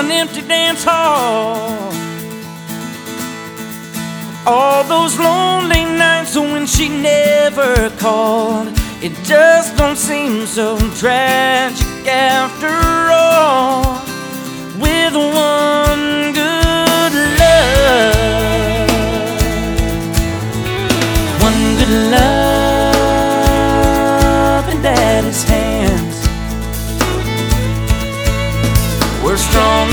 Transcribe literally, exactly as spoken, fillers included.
an empty dance hall. All those lonely nights when she never called, it just don't seem so tragic after all.